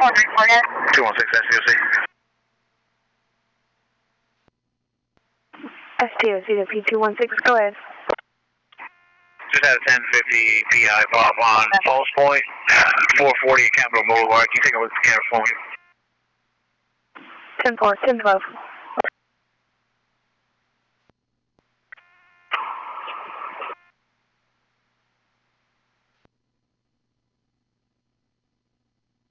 216 STOC to P216, go ahead. Just had a 1050 PI pop on Pulse Point, 440 at Capitol Boulevard. Can you take a look at the camera for me? 10-4, 10-12.